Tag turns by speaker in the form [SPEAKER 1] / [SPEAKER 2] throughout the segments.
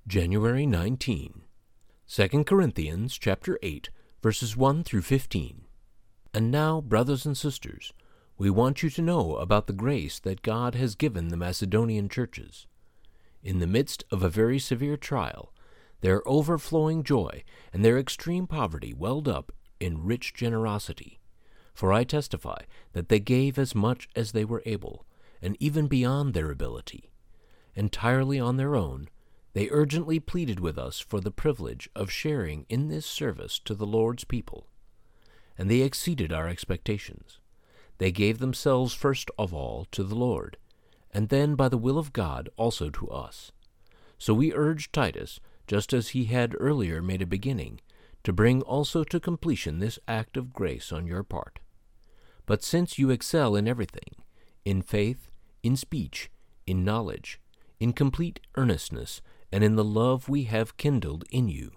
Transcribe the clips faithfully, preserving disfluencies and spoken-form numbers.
[SPEAKER 1] January nineteenth. Second Corinthians chapter eight, verses one through fifteen. And now, brothers and sisters, we want you to know about the grace that God has given the Macedonian churches. In the midst of a very severe trial, their overflowing joy and their extreme poverty welled up in rich generosity. For I testify that they gave as much as they were able, and even beyond their ability. Entirely on their own, they urgently pleaded with us for the privilege of sharing in this service to the Lord's people. And they exceeded our expectations. They gave themselves first of all to the Lord, and then by the will of God also to us. So we urge Titus, just as he had earlier made a beginning, to bring also to completion this act of grace on your part. But since you excel in everything, in faith, in speech, in knowledge, in complete earnestness, and in the love we have kindled in you,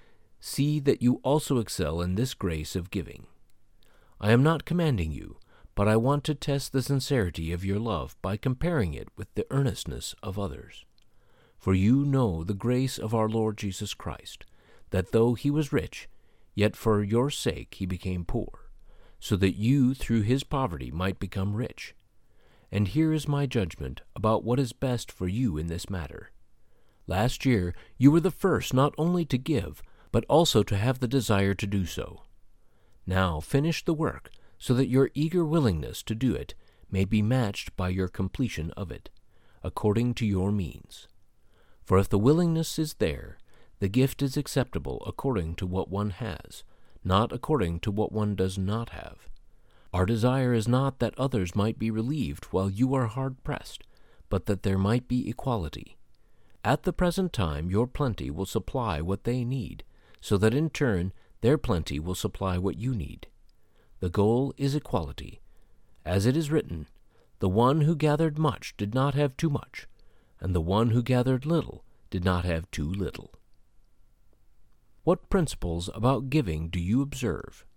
[SPEAKER 1] see that you also excel in this grace of giving. I am not commanding you, but I want to test the sincerity of your love by comparing it with the earnestness of others. For you know the grace of our Lord Jesus Christ, that though he was rich, yet for your sake he became poor, so that you through his poverty might become rich. And here is my judgment about what is best for you in this matter. Last year you were the first not only to give, but also to have the desire to do so. Now finish the work, so that your eager willingness to do it may be matched by your completion of it, according to your means. For if the willingness is there, the gift is acceptable according to what one has, not according to what one does not have. Our desire is not that others might be relieved while you are hard-pressed, but that there might be equality. At the present time your plenty will supply what they need, so that in turn their plenty will supply what you need. The goal is equality. As it is written, "The one who gathered much did not have too much, and the one who gathered little did not have too little." What principles about giving do you observe?